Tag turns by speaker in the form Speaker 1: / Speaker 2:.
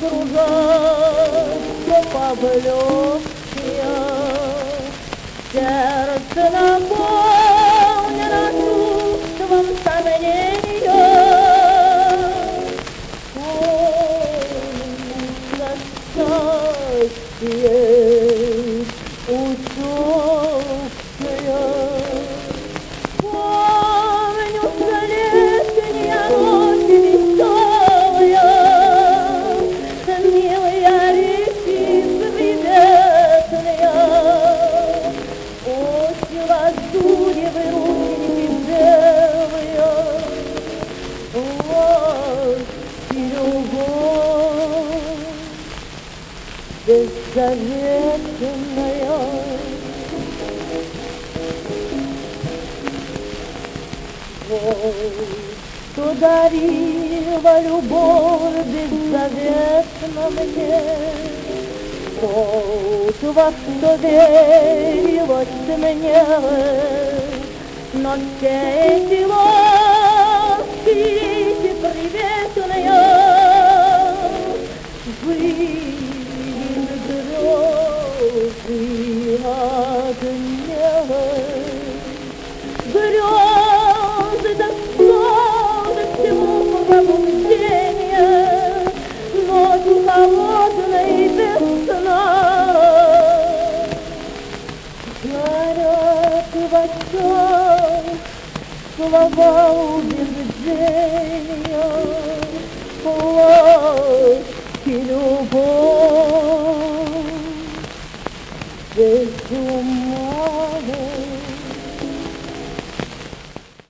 Speaker 1: окружать, все поблекшие. Сердце наполнено чувством сомнения. Помнится счастье утёкшее. Помню летняя ночь веселая, милые речицы приветные. Очи лазуревые, рученьки белые, власть и любовь беззаветная. Что дарила любовь беззаветно мне, вот во что верилось мне, но все эти ласки, эти приветные были грезы огня. Грезы до всего пробуждения, ночью холодной без сна. Горят в очах слова убеждения, плачь и любовь безумная.